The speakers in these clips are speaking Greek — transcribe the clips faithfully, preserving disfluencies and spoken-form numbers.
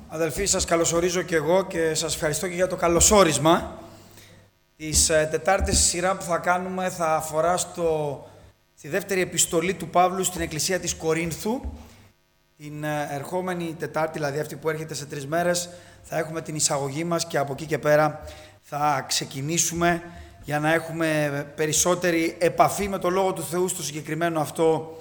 Αδελφοί, σας καλωσορίζω και εγώ και σας ευχαριστώ και για το καλωσόρισμα. Της ε, Τετάρτης σειρά που θα κάνουμε θα αφορά στο, στη δεύτερη επιστολή του Παύλου στην Εκκλησία της Κορίνθου. Την ε, ερχόμενη Τετάρτη, δηλαδή αυτή που έρχεται σε τρεις μέρες, θα έχουμε την εισαγωγή μας και από εκεί και πέρα θα ξεκινήσουμε για να έχουμε περισσότερη επαφή με το Λόγο του Θεού στο συγκεκριμένο αυτό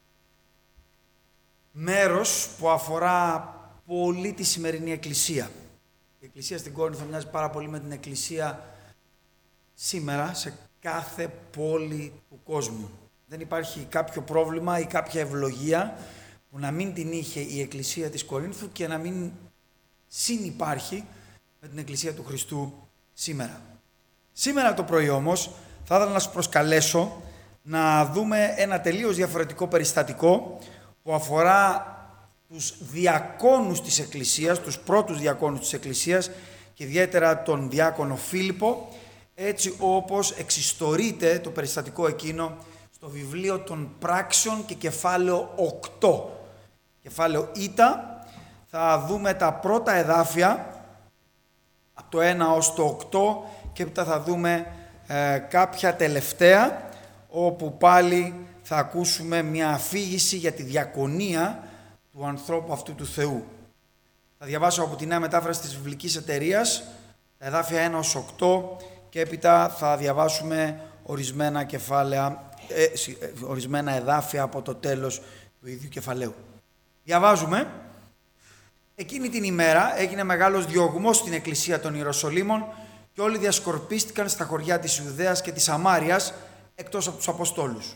μέρος που αφορά πολύ τη σημερινή Εκκλησία. Η Εκκλησία στην Κόρινθο μοιάζει πάρα πολύ με την Εκκλησία σήμερα σε κάθε πόλη του κόσμου. Δεν υπάρχει κάποιο πρόβλημα ή κάποια ευλογία που να μην την είχε η Εκκλησία της Κορίνθου και να μην συνυπάρχει με την Εκκλησία του Χριστού σήμερα. Σήμερα το πρωί όμως θα ήθελα να σας προσκαλέσω να δούμε ένα τελείως διαφορετικό περιστατικό που αφορά τους διακόνους της Εκκλησίας, τους πρώτους διακόνους της Εκκλησίας και ιδιαίτερα τον διάκονο Φίλιππο, έτσι όπως εξιστορείται το περιστατικό εκείνο στο βιβλίο των Πράξεων και κεφάλαιο οκτώ. Κεφάλαιο Ήτα, θα δούμε τα πρώτα εδάφια, από το ένα ως το οκτώ, και έπειτα θα δούμε ε, κάποια τελευταία, όπου πάλι θα ακούσουμε μια αφήγηση για τη διακονία του ανθρώπου αυτού του Θεού. Θα διαβάσω από τη Νέα Μετάφραση της Βιβλικής Εταιρείας, τα εδάφια ένα ως οκτώ, και έπειτα θα διαβάσουμε ορισμένα κεφάλαια, ε, ορισμένα εδάφια από το τέλος του ίδιου κεφαλαίου. Διαβάζουμε. Εκείνη την ημέρα έγινε μεγάλος διωγμός στην εκκλησία των Ιεροσολύμων και όλοι διασκορπίστηκαν στα χωριά της Ιουδαίας και της Σαμάριας εκτός από τους Αποστόλους.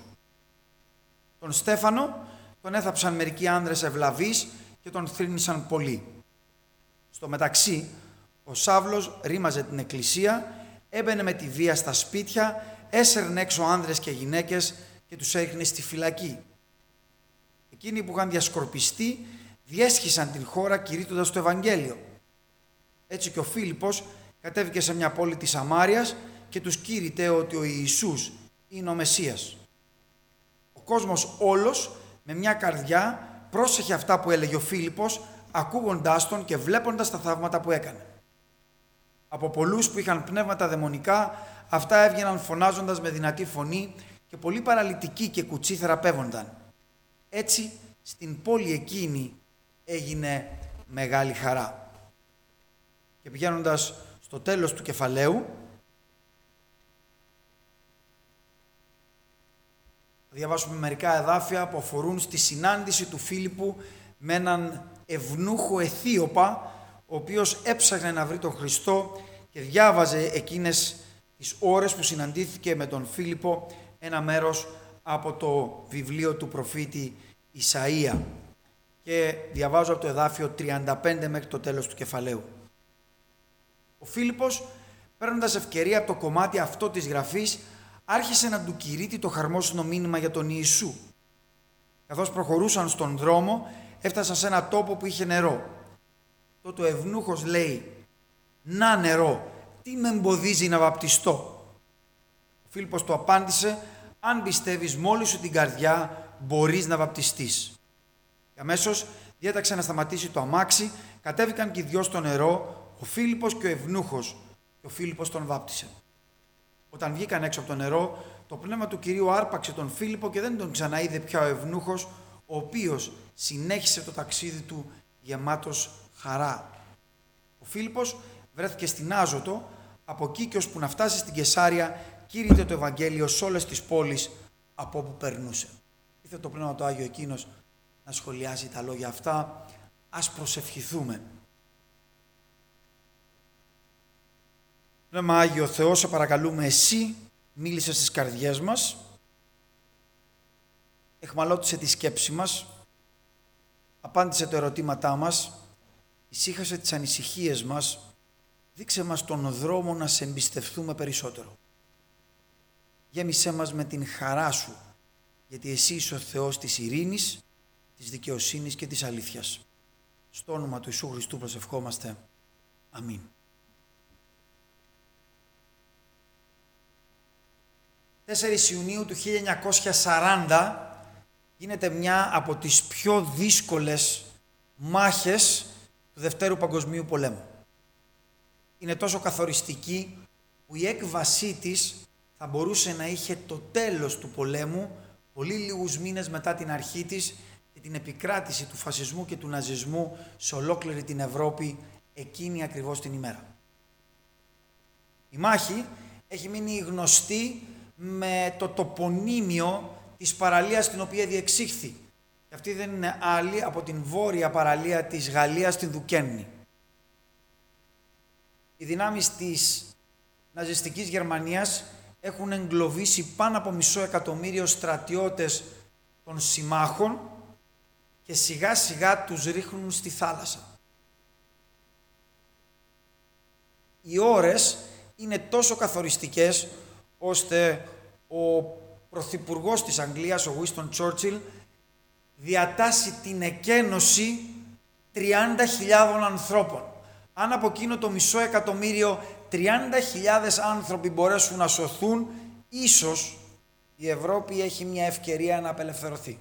Τον Στέφανο τον έθαψαν μερικοί άνδρες ευλαβείς και τον θρήνησαν πολύ. Στο μεταξύ, ο Σάβλος ρήμαζε την εκκλησία, έμπαινε με τη βία στα σπίτια, έσαιρνε έξω άνδρες και γυναίκες και τους έριχνε στη φυλακή. Εκείνοι που είχαν διασκορπιστεί διέσχισαν την χώρα κηρύττοντας το Ευαγγέλιο. Έτσι και ο Φίλιππος κατέβηκε σε μια πόλη της Σαμάριας και τους κήρυτε ότι ο Ιησούς είναι ο Μεσσίας. Ο κόσμος όλος με μια καρδιά πρόσεχε αυτά που έλεγε ο Φίλιππος, ακούγοντάς τον και βλέποντας τα θαύματα που έκανε. Από πολλούς που είχαν πνεύματα δαιμονικά, αυτά έβγαιναν φωνάζοντας με δυνατή φωνή και πολλοί παραλυτικοί και κουτσοί θεραπεύονταν. Έτσι, στην πόλη εκείνη έγινε μεγάλη χαρά. Και πηγαίνοντας στο τέλος του κεφαλαίου, θα διαβάσουμε μερικά εδάφια που αφορούν στη συνάντηση του Φίλιππου με έναν ευνούχο Αιθίωπα, ο οποίος έψαχνε να βρει τον Χριστό και διάβαζε εκείνες τις ώρες που συναντήθηκε με τον Φίλιππο ένα μέρος από το βιβλίο του προφήτη Ισαΐα. Και διαβάζω από το εδάφιο τριάντα πέντε μέχρι το τέλος του κεφαλαίου. Ο Φίλιππος, παίρνοντας ευκαιρία από το κομμάτι αυτό της γραφής, άρχισε να του κηρύττει το χαρμόσυνο μήνυμα για τον Ιησού. Καθώς προχωρούσαν στον δρόμο, έφτασαν σε ένα τόπο που είχε νερό. Τότε ο ευνούχος λέει: «Να νερό, τι με εμποδίζει να βαπτιστώ?» Ο Φίλιππος του απάντησε: «Αν πιστεύεις μόλις σου την καρδιά, μπορείς να βαπτιστείς». Και αμέσως διέταξε να σταματήσει το αμάξι, κατέβηκαν και οι δυο στο νερό, ο Φίλιππος και ο ευνούχος, και ο Φίλιππος τον βάπτισε. Όταν βγήκαν έξω από το νερό, το πνεύμα του Κυρίου άρπαξε τον Φίλιππο και δεν τον ξαναείδε πια ο ευνούχος, ο οποίος συνέχισε το ταξίδι του γεμάτος χαρά. Ο Φίλιππος βρέθηκε στην Άζωτο, από εκεί και ώσπου να φτάσει στην Κεσάρια, κήρυτε το Ευαγγέλιο σε όλες τις πόλεις από όπου περνούσε. Ήρθε το Πνεύμα το Άγιο εκείνος να σχολιάσει τα λόγια αυτά. Ας προσευχηθούμε. Πνεύμα Άγιο Θεό, σε παρακαλούμε, εσύ μίλησε στις καρδιές μας, εχμαλώτισε τη σκέψη μας, απάντησε τα ερωτήματά μας, ησύχασε τις ανησυχίες μας, δείξε μας τον δρόμο να σε εμπιστευτούμε περισσότερο. Γέμισέ μας με την χαρά σου, γιατί εσύ είσαι ο Θεός της ειρήνης, της δικαιοσύνης και της αλήθειας. Στο όνομα του Ιησού Χριστού προσευχόμαστε. Αμήν. τέσσερις Ιουνίου του χίλια εννιακόσια σαράντα γίνεται μια από τις πιο δύσκολες μάχες του Δευτέρου Παγκοσμίου Πολέμου. Είναι τόσο καθοριστική που η έκβασή της θα μπορούσε να είχε το τέλος του πολέμου πολύ λίγους μήνες μετά την αρχή της και την επικράτηση του φασισμού και του ναζισμού σε ολόκληρη την Ευρώπη εκείνη ακριβώς την ημέρα. Η μάχη έχει μείνει γνωστή με το τοπονύμιο της παραλίας στην οποία διεξήχθη. Και αυτή δεν είναι άλλη από την βόρεια παραλία της Γαλλίας, την Δουκέννη. Οι δυνάμεις της ναζιστικής Γερμανίας έχουν εγκλωβίσει πάνω από μισό εκατομμύριο στρατιώτες των συμμάχων και σιγά σιγά τους ρίχνουν στη θάλασσα. Οι ώρες είναι τόσο καθοριστικές ώστε ο πρωθυπουργός της Αγγλίας, ο Winston Churchill, διατάσσει την εκένωση τριάντα χιλιάδων ανθρώπων. Αν από εκείνο το μισό εκατομμύριο τριάντα χιλιάδες άνθρωποι μπορέσουν να σωθούν, ίσως η Ευρώπη έχει μια ευκαιρία να απελευθερωθεί.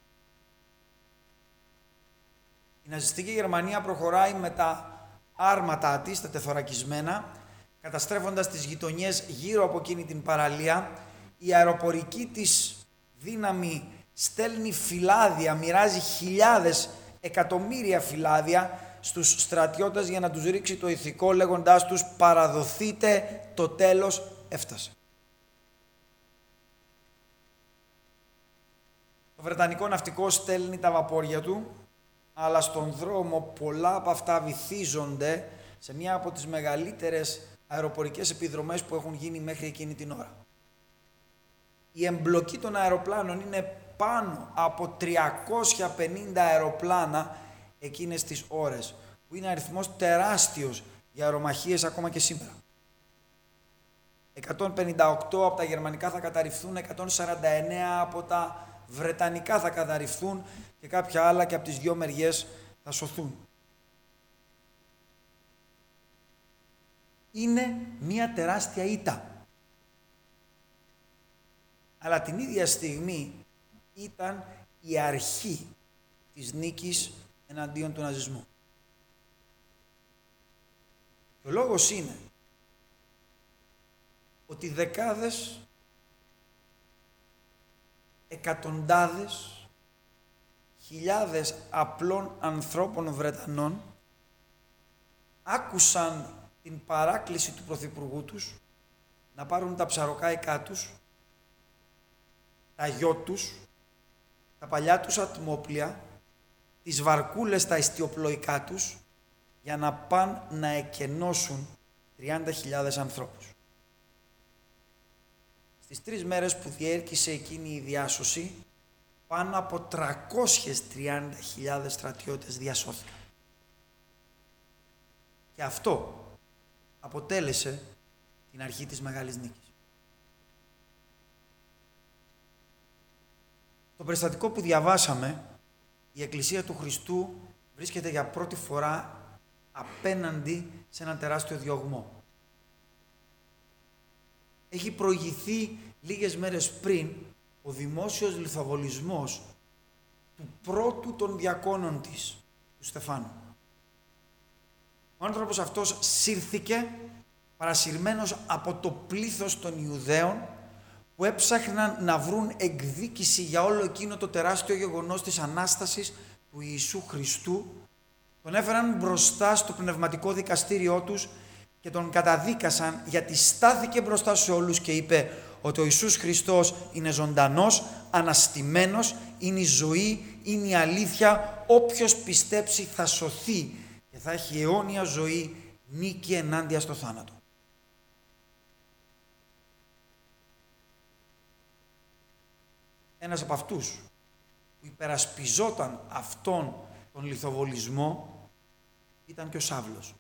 Η ναζιστική Γερμανία προχωράει με τα άρματά της, τα τεθωρακισμένα, καταστρέφοντας τις γειτονιές γύρω από εκείνη την παραλία. Η αεροπορική της δύναμη στέλνει φυλάδια, μοιράζει χιλιάδες, εκατομμύρια φυλάδια στους στρατιώτες για να τους ρίξει το ηθικό, λέγοντάς τους «παραδοθείτε, το τέλος έφτασε». Το βρετανικό ναυτικό στέλνει τα βαπόρια του, αλλά στον δρόμο πολλά από αυτά βυθίζονται σε μια από τις μεγαλύτερες αεροπορικές επιδρομές που έχουν γίνει μέχρι εκείνη την ώρα. Η εμπλοκή των αεροπλάνων είναι πάνω από τριακόσια πενήντα αεροπλάνα εκείνες τις ώρες, που είναι αριθμός τεράστιος για αερομαχίες ακόμα και σήμερα. εκατόν πενήντα οκτώ από τα γερμανικά θα καταρριφθούν, εκατόν σαράντα εννέα από τα βρετανικά θα καταρριφθούν και κάποια άλλα και από τις δυο μεριές θα σωθούν. Είναι μια τεράστια ήττα. Αλλά την ίδια στιγμή ήταν η αρχή της νίκης εναντίον του ναζισμού. Και ο λόγος είναι ότι δεκάδες, εκατοντάδες, χιλιάδες απλών ανθρώπων Βρετανών άκουσαν την παράκληση του Πρωθυπουργού τους να πάρουν τα ψαροκάικά τους, τα γιο τους, τα παλιά τους ατμόπλια, τις βαρκούλες τα ιστιοπλοϊκά τους, για να πάνε να εκενώσουν τριάντα χιλιάδες ανθρώπους. Στις τρεις μέρες που διέρχησε εκείνη η διάσωση, πάνω από τριακόσιες τριάντα χιλιάδες στρατιώτες διασώθηκαν. Και αυτό αποτέλεσε την αρχή της μεγάλης νίκης. Το περιστατικό που διαβάσαμε, η Εκκλησία του Χριστού βρίσκεται για πρώτη φορά απέναντι σε έναν τεράστιο διωγμό. Έχει προηγηθεί λίγες μέρες πριν ο δημόσιος λιθοβολισμός του πρώτου των διακόνων της, του Στεφάνου. Ο άνθρωπος αυτός σύρθηκε παρασυρμένος από το πλήθος των Ιουδαίων που έψαχναν να βρουν εκδίκηση για όλο εκείνο το τεράστιο γεγονός της Ανάστασης του Ιησού Χριστού. Τον έφεραν μπροστά στο πνευματικό δικαστήριό τους και τον καταδίκασαν γιατί στάθηκε μπροστά σε όλους και είπε ότι ο Ιησούς Χριστός είναι ζωντανός, αναστημένος, είναι η ζωή, είναι η αλήθεια. Όποιος πιστέψει θα σωθεί και θα έχει αιώνια ζωή, νίκη ενάντια στο θάνατο. Ένας από αυτούς που υπερασπιζόταν αυτόν τον λιθοβολισμό ήταν και ο Σάβλος,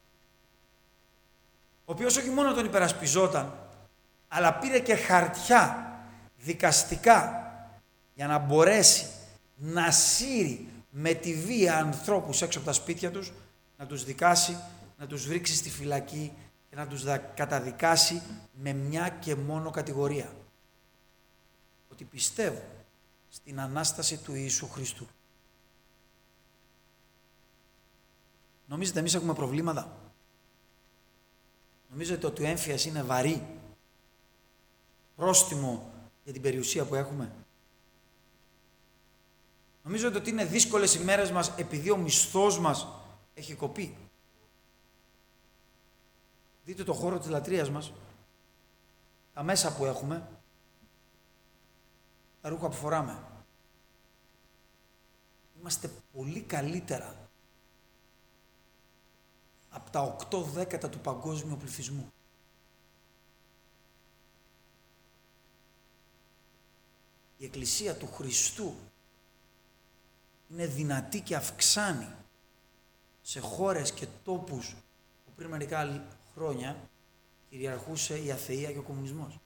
ο οποίος όχι μόνο τον υπερασπιζόταν, αλλά πήρε και χαρτιά δικαστικά για να μπορέσει να σύρει με τη βία ανθρώπους έξω από τα σπίτια τους, να τους δικάσει, να τους ρίξει στη φυλακή και να τους καταδικάσει με μια και μόνο κατηγορία. Ότι πιστεύουν στην Ανάσταση του Ιησού Χριστού. Νομίζετε εμείς έχουμε προβλήματα? Νομίζετε ότι ο έμφυας είναι βαρύ πρόστιμο για την περιουσία που έχουμε? Νομίζετε ότι είναι δύσκολες οι μέρες μας επειδή ο μισθός μας έχει κοπεί? Δείτε το χώρο της λατρείας μας, τα μέσα που έχουμε, τα ρούχα που φοράμε. Είμαστε πολύ καλύτερα από τα οκτώ δέκατα του παγκόσμιου πληθυσμού. Η Εκκλησία του Χριστού είναι δυνατή και αυξάνει σε χώρες και τόπους που πριν μερικά χρόνια κυριαρχούσε η αθεία και ο κομμουνισμός.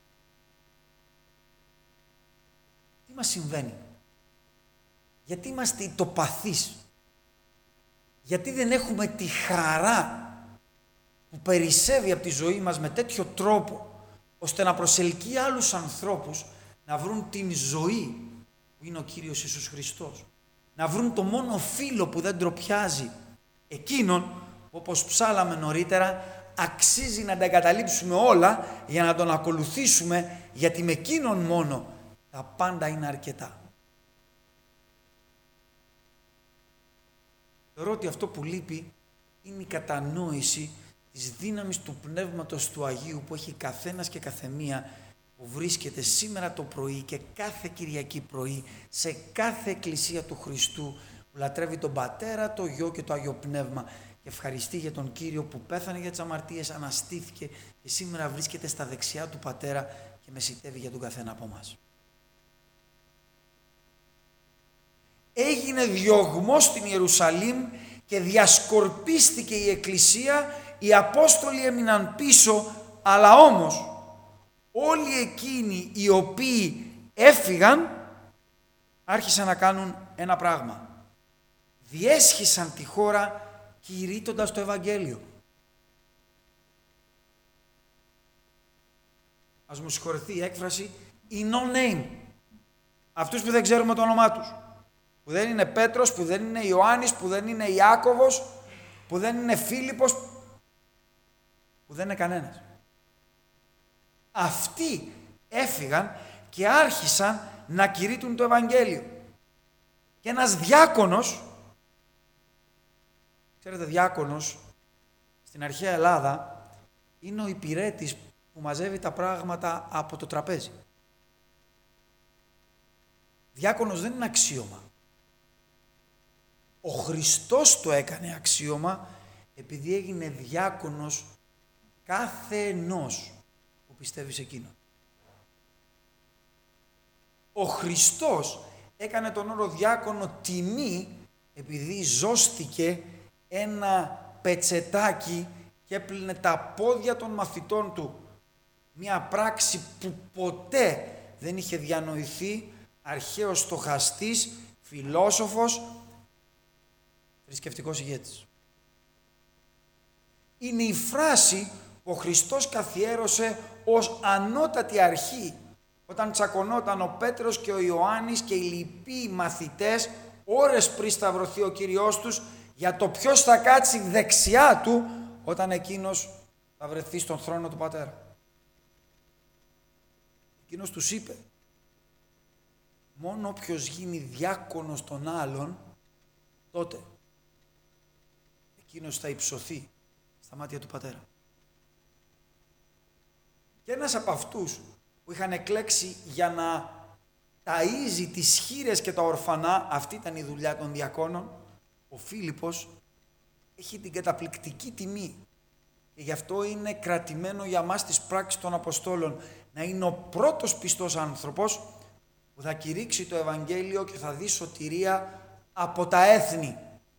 Τι μας συμβαίνει? Γιατί είμαστε ητοπαθείς? Γιατί δεν έχουμε τη χαρά που περισσεύει από τη ζωή μας με τέτοιο τρόπο ώστε να προσελκύει άλλους ανθρώπους να βρουν την ζωή που είναι ο Κύριος Ιησούς Χριστός, να βρουν το μόνο φίλο που δεν ντροπιάζει, εκείνον που, όπως ψάλαμε νωρίτερα, αξίζει να τα εγκαταλείψουμε όλα για να τον ακολουθήσουμε, γιατί με εκείνον μόνο τα πάντα είναι αρκετά. Θεωρώ ότι αυτό που λείπει είναι η κατανόηση της δύναμης του Πνεύματος του Αγίου που έχει καθένας και καθεμία που βρίσκεται σήμερα το πρωί και κάθε Κυριακή πρωί σε κάθε εκκλησία του Χριστού που λατρεύει τον Πατέρα, το Υιό και το Άγιο Πνεύμα και ευχαριστεί για τον Κύριο που πέθανε για τις αμαρτίες, αναστήθηκε και σήμερα βρίσκεται στα δεξιά του Πατέρα και μεσιτεύει για τον καθένα από εμάς. Έγινε διωγμός στην Ιερουσαλήμ και διασκορπίστηκε η Εκκλησία, οι Απόστολοι έμειναν πίσω, αλλά όμως όλοι εκείνοι οι οποίοι έφυγαν άρχισαν να κάνουν ένα πράγμα. Διέσχισαν τη χώρα κηρύττοντας το Ευαγγέλιο. Ας μου συγχωρεθεί η έκφραση, οι no name. Αυτούς που δεν ξέρουμε το όνομά τους. Που δεν είναι Πέτρος, που δεν είναι Ιωάννης, που δεν είναι Ιάκωβος, που δεν είναι Φίλιππος, που δεν είναι κανένας. Αυτοί έφυγαν και άρχισαν να κηρύττουν το Ευαγγέλιο. Και ένας διάκονος, ξέρετε διάκονος, στην αρχαία Ελλάδα είναι ο υπηρέτης που μαζεύει τα πράγματα από το τραπέζι. Διάκονος δεν είναι αξίωμα. Ο Χριστός το έκανε αξίωμα επειδή έγινε διάκονος κάθε ενός που πιστεύει σε εκείνον. Ο Χριστός έκανε τον όρο διάκονο τιμή επειδή ζώστηκε ένα πετσετάκι και έπλυνε τα πόδια των μαθητών του. Μια πράξη που ποτέ δεν είχε διανοηθεί αρχαίος στοχαστής, φιλόσοφος, θρησκευτικός ηγέτης. Είναι η φράση που ο Χριστός καθιέρωσε ως ανώτατη αρχή όταν τσακωνόταν ο Πέτρος και ο Ιωάννης και οι λοιποί μαθητές ώρες πριν σταυρωθεί ο Κύριος τους για το ποιος θα κάτσει δεξιά του όταν εκείνος θα βρεθεί στον θρόνο του Πατέρα. Εκείνος τους είπε, μόνο όποιος γίνει διάκονος των άλλων, τότε εκείνος θα υψωθεί στα μάτια του Πατέρα. Και ένας από αυτούς που είχαν εκλέξει για να ταΐζει τις χήρες και τα ορφανά, αυτή ήταν η δουλειά των διακόνων, ο Φίλιππος έχει την καταπληκτική τιμή και γι' αυτό είναι κρατημένο για μας τις πράξεις των Αποστόλων, να είναι ο πρώτος πιστός άνθρωπος που θα κηρύξει το Ευαγγέλιο και θα δει σωτηρία από τα έθνη.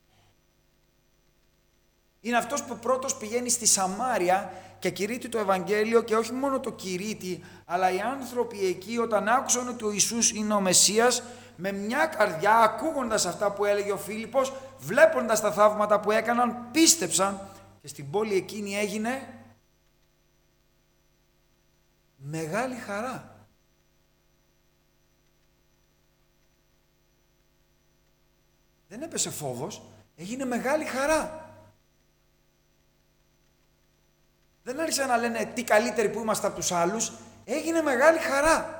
Είναι αυτός που πρώτος πηγαίνει στη Σαμάρια και κηρύττει το Ευαγγέλιο και όχι μόνο το κηρύττει, αλλά οι άνθρωποι εκεί όταν άκουσαν ότι ο Ιησούς είναι ο Μεσσίας, με μια καρδιά ακούγοντας αυτά που έλεγε ο Φίλιππος, βλέποντας τα θαύματα που έκαναν, πίστεψαν και στην πόλη εκείνη έγινε μεγάλη χαρά. Δεν έπεσε φόβος, έγινε μεγάλη χαρά. Δεν άρχισαν να λένε τι καλύτεροι που είμαστε από τους άλλους, έγινε μεγάλη χαρά.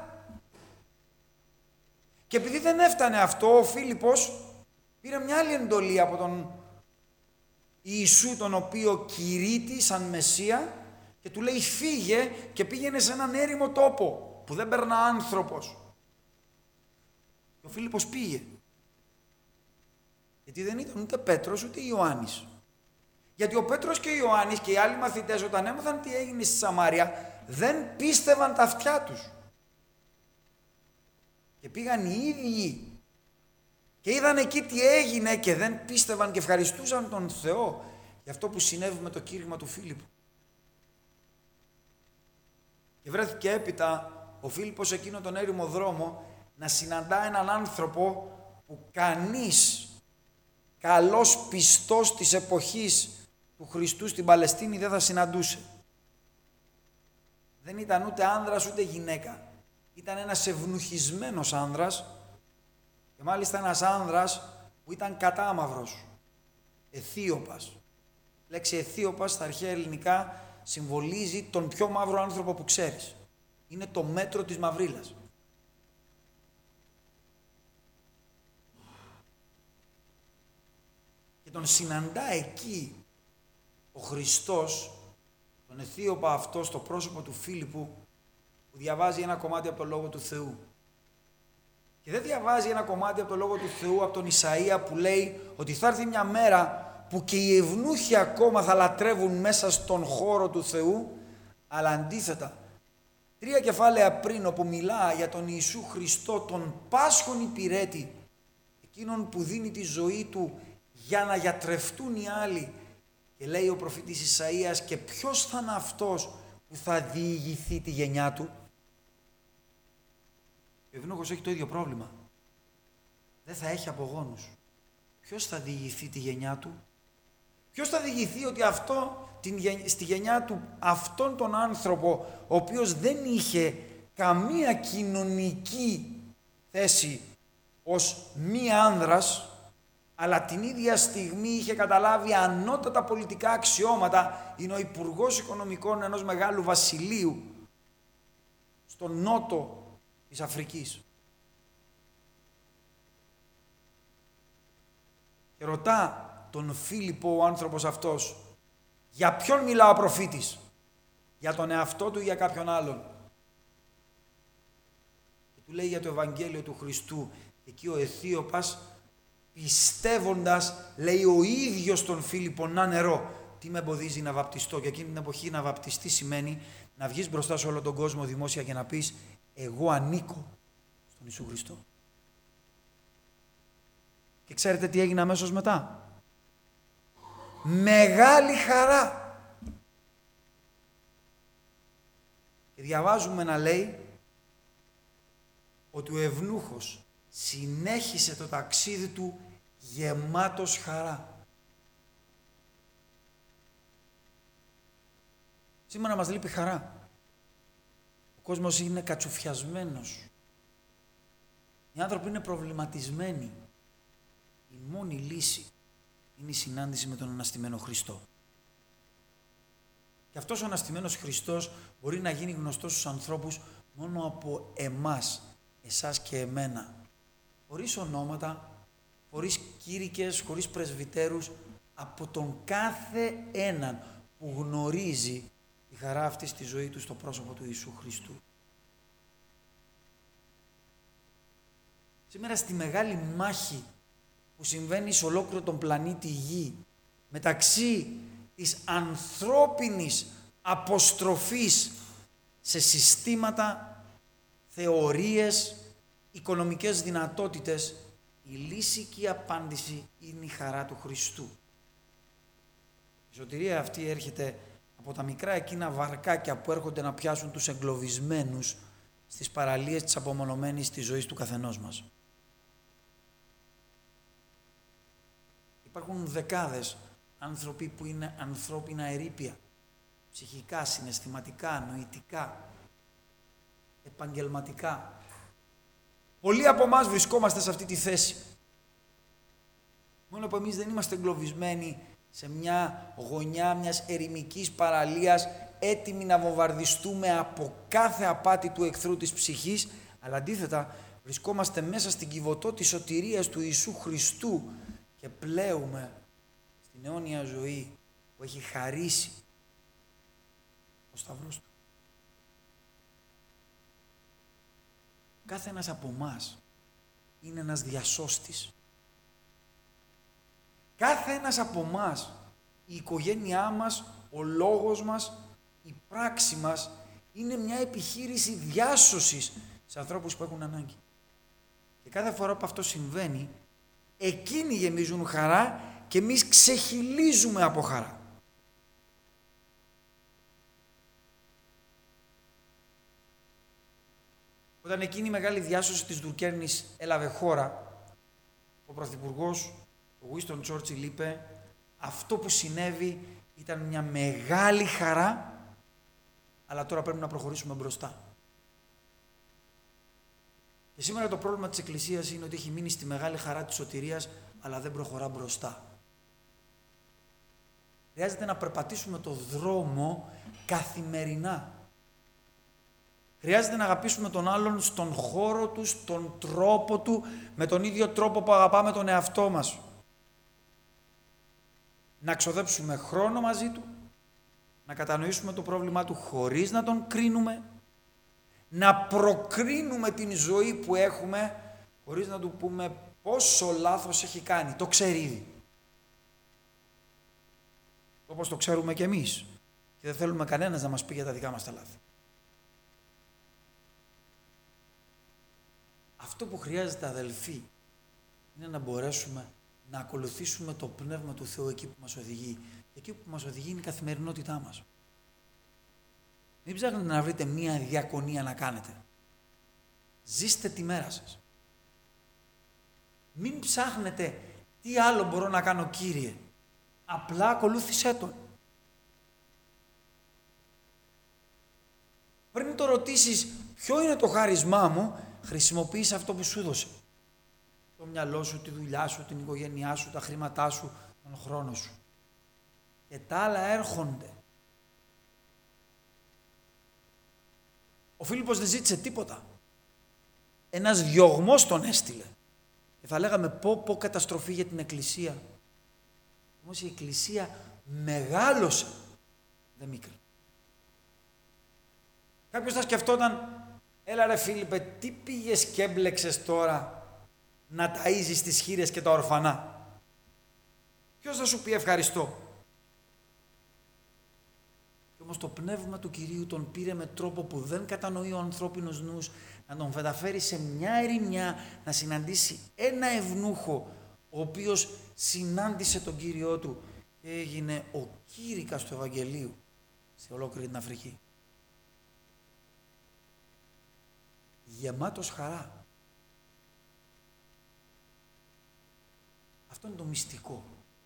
Και επειδή δεν έφτανε αυτό, ο Φίλιππος πήρε μια άλλη εντολή από τον Ιησού, τον οποίο κηρύττει σαν Μεσσία, και του λέει φύγε και πήγαινε σε έναν έρημο τόπο που δεν περνά άνθρωπος. Και ο Φίλιππος πήγε. Γιατί δεν ήταν ούτε Πέτρος ούτε Ιωάννης. Γιατί ο Πέτρος και ο Ιωάννης και οι άλλοι μαθητές, όταν έμαθαν τι έγινε στη Σαμάρια, δεν πίστευαν τα αυτιά τους. Και πήγαν οι ίδιοι και είδαν εκεί τι έγινε και δεν πίστευαν και ευχαριστούσαν τον Θεό για αυτό που συνέβη με το κήρυγμα του Φίλιππου. Και βρέθηκε έπειτα ο Φίλιππος εκείνο τον έρημο δρόμο να συναντά έναν άνθρωπο που κανείς καλός πιστός της εποχής του Χριστού στην Παλαιστίνη δεν θα συναντούσε. Δεν ήταν ούτε άνδρας ούτε γυναίκα. Ήταν ένας ευνουχισμένος άνδρας και μάλιστα ένας άνδρας που ήταν κατάμαυρος, Αιθίωπας. Η λέξη Αιθίωπας στα αρχαία ελληνικά συμβολίζει τον πιο μαύρο άνθρωπο που ξέρεις. Είναι το μέτρο της μαυρίλας. Και τον συναντά εκεί ο Χριστός, τον Αιθίωπα αυτό στο πρόσωπο του Φίλιππου, που διαβάζει ένα κομμάτι από το Λόγο του Θεού. Και δεν διαβάζει ένα κομμάτι από το Λόγο του Θεού, από τον Ισαΐα, που λέει ότι θα έρθει μια μέρα που και οι ευνούχοι ακόμα θα λατρεύουν μέσα στον χώρο του Θεού, αλλά αντίθετα, τρία κεφάλαια πριν, όπου μιλά για τον Ιησού Χριστό, τον Πάσχον υπηρέτη, εκείνον που δίνει τη ζωή του για να γιατρευτούν οι άλλοι, και λέει ο προφήτης Ισαΐας, και ποιος θα είναι αυτός που θα διηγηθεί τη γενιά του? Ο ευνούχος έχει το ίδιο πρόβλημα. Δεν θα έχει απογόνους. Ποιος θα διηγηθεί τη γενιά του? Ποιος θα διηγηθεί ότι αυτό, την, στη γενιά του, αυτόν τον άνθρωπο, ο οποίος δεν είχε καμία κοινωνική θέση ως μη άνδρας, αλλά την ίδια στιγμή είχε καταλάβει ανώτατα πολιτικά αξιώματα, είναι ο Υπουργός Οικονομικών ενός μεγάλου βασιλείου στον νότο της Αφρικής. Και ρωτά τον Φίλιππο ο άνθρωπος αυτός, για ποιον μιλά ο προφήτης? Για τον εαυτό του ή για κάποιον άλλον? Και του λέει για το Ευαγγέλιο του Χριστού. Εκεί ο Αιθίωπας, πιστεύοντας, λέει ο ίδιος τον Φίλιππο, να νερό, τι με εμποδίζει να βαπτιστώ? Και εκείνη την εποχή να βαπτιστεί σημαίνει να βγεις μπροστά σε όλο τον κόσμο δημόσια και να πεις, εγώ ανήκω στον Ιησού Χριστό. Και ξέρετε τι έγινε αμέσως μετά? Μεγάλη χαρά. Και διαβάζουμε να λέει ότι ο ευνούχος συνέχισε το ταξίδι του γεμάτος χαρά. Σήμερα μας λείπει χαρά. Ο κόσμος είναι κατσουφιασμένος. Οι άνθρωποι είναι προβληματισμένοι. Η μόνη λύση είναι η συνάντηση με τον αναστημένο Χριστό. Και αυτός ο αναστημένος Χριστός μπορεί να γίνει γνωστός στους ανθρώπους μόνο από εμάς, εσάς και εμένα. Χωρίς ονόματα, χωρίς κήρυκες, χωρίς πρεσβυτέρους, από τον κάθε έναν που γνωρίζει τη χαρά αυτή στη ζωή του στο πρόσωπο του Ιησού Χριστού. Σήμερα στη μεγάλη μάχη που συμβαίνει σε ολόκληρο τον πλανήτη Γη, μεταξύ της ανθρώπινης αποστροφής σε συστήματα, θεωρίες, οικονομικές δυνατότητες, η λύση και η απάντηση είναι η χαρά του Χριστού. Η σωτηρία αυτή έρχεται από τα μικρά εκείνα βαρκάκια που έρχονται να πιάσουν τους εγκλωβισμένους στις παραλίες της απομονωμένης της ζωής του καθενός μας. Υπάρχουν δεκάδες άνθρωποι που είναι ανθρώπινα ερείπια, ψυχικά, συναισθηματικά, νοητικά, επαγγελματικά. Πολλοί από εμάς βρισκόμαστε σε αυτή τη θέση. Μόνο που εμείς δεν είμαστε εγκλωβισμένοι σε μια γωνιά μιας ερημικής παραλίας έτοιμοι να βομβαρδιστούμε από κάθε απάτη του εχθρού της ψυχής, αλλά αντίθετα βρισκόμαστε μέσα στην κυβωτό της σωτηρίας του Ιησού Χριστού και πλέουμε στην αιώνια ζωή που έχει χαρίσει ο Σταυρός του. Κάθε ένας από εμάς είναι ένας διασώστης. Κάθε ένας από εμάς, η οικογένειά μας, ο λόγος μας, η πράξη μας είναι μια επιχείρηση διάσωσης σε ανθρώπους που έχουν ανάγκη. Και κάθε φορά που αυτό συμβαίνει, εκείνοι γεμίζουν χαρά και εμείς ξεχυλίζουμε από χαρά. Όταν εκείνη η μεγάλη διάσωση της Δουρκέρνης έλαβε χώρα, ο Πρωθυπουργός, ο Winston Churchill, είπε αυτό που συνέβη ήταν μια μεγάλη χαρά, αλλά τώρα πρέπει να προχωρήσουμε μπροστά. Και σήμερα το πρόβλημα της Εκκλησίας είναι ότι έχει μείνει στη μεγάλη χαρά της σωτηρίας, αλλά δεν προχωρά μπροστά. Χρειάζεται να περπατήσουμε το δρόμο καθημερινά. Χρειάζεται να αγαπήσουμε τον άλλον στον χώρο του, στον τρόπο του, με τον ίδιο τρόπο που αγαπάμε τον εαυτό μας. Να ξοδέψουμε χρόνο μαζί του, να κατανοήσουμε το πρόβλημά του χωρίς να τον κρίνουμε, να προκρίνουμε την ζωή που έχουμε χωρίς να του πούμε πόσο λάθος έχει κάνει. Το ξέρει ήδη. Όπως το ξέρουμε κι εμείς. Και δεν θέλουμε κανένας να μας πει για τα δικά μας τα λάθη. Αυτό που χρειάζεται, αδελφοί, είναι να μπορέσουμε να ακολουθήσουμε το Πνεύμα του Θεού εκεί που μας οδηγεί. Εκεί που μας οδηγεί είναι η καθημερινότητά μας. Μην ψάχνετε να βρείτε μία διακονία να κάνετε. Ζήστε τη μέρα σας. Μην ψάχνετε τι άλλο μπορώ να κάνω, Κύριε. Απλά ακολούθησέ Τον. Πριν το ρωτήσεις ποιο είναι το χάρισμά μου, χρησιμοποιείς αυτό που σου έδωσε. Το μυαλό σου, τη δουλειά σου, την οικογένειά σου, τα χρήματά σου, τον χρόνο σου. Και τα άλλα έρχονται. Ο Φίλιππος δεν ζήτησε τίποτα. Ένας διωγμός τον έστειλε. Και θα λέγαμε πω πω καταστροφή για την Εκκλησία. Όμως η Εκκλησία μεγάλωσε, δεν μίκρινε. Κάποιος θα σκεφτόταν, έλα ρε Φίλιππε, τι πήγες και έμπλεξες τώρα να ταΐζεις τις χήρες και τα ορφανά. Ποιος θα σου πει ευχαριστώ. Και όμως το πνεύμα του Κυρίου τον πήρε με τρόπο που δεν κατανοεί ο ανθρώπινος νους, να τον μεταφέρει σε μια ερημιά, να συναντήσει ένα ευνούχο, ο οποίος συνάντησε τον Κύριό του και έγινε ο κήρυκας του Ευαγγελίου σε ολόκληρη την Αφρική. Γεμάτος χαρά. Αυτό είναι το μυστικό.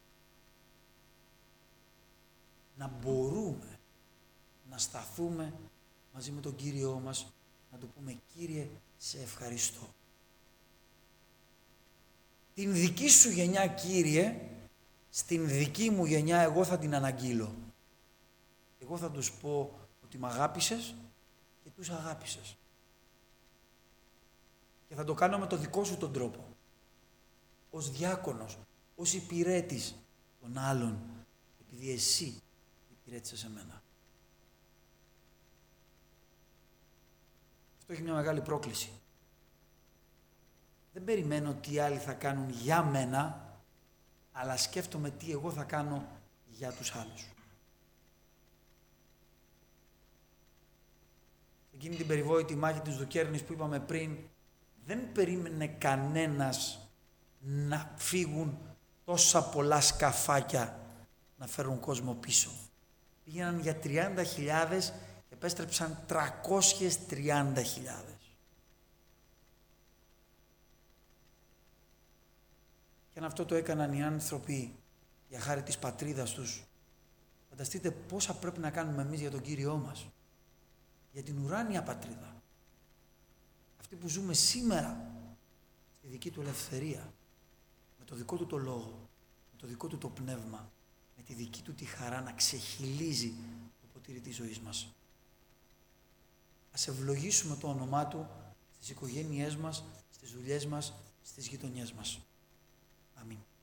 Να μπορούμε να σταθούμε μαζί με τον Κύριό μας, να του πούμε Κύριε, σε ευχαριστώ. Την δική σου γενιά, Κύριε, στην δική μου γενιά εγώ θα την αναγγείλω. Εγώ θα τους πω ότι μ' αγάπησες και τους αγάπησες. Και θα το κάνω με το δικό σου τον τρόπο. Ως διάκονος, ως υπηρέτης των άλλων, επειδή εσύ υπηρέτησες εμένα. Αυτό έχει μια μεγάλη πρόκληση. Δεν περιμένω τι άλλοι θα κάνουν για μένα, αλλά σκέφτομαι τι εγώ θα κάνω για τους άλλους. Εκείνη την περιβόητη μάχη της Δουκέρνης που είπαμε πριν, δεν περίμενε κανένας να φύγουν τόσα πολλά σκαφάκια να φέρουν κόσμο πίσω. Πήγαιναν για τριάντα χιλιάδες και επέστρεψαν τριακόσιες τριάντα χιλιάδες. Και αν αυτό το έκαναν οι άνθρωποι για χάρη της πατρίδας τους, φανταστείτε πόσα πρέπει να κάνουμε εμείς για τον Κύριό μας, για την ουράνια πατρίδα. Αυτή που ζούμε σήμερα στη δική του ελευθερία, με το δικό του το λόγο, με το δικό του το πνεύμα, με τη δική του τη χαρά να ξεχυλίζει σκοτήρι της ζωής μας. Ας ευλογήσουμε το όνομά Του στις οικογένειές μας, στις δουλειές μας, στις γειτονιές μας. Αμήν.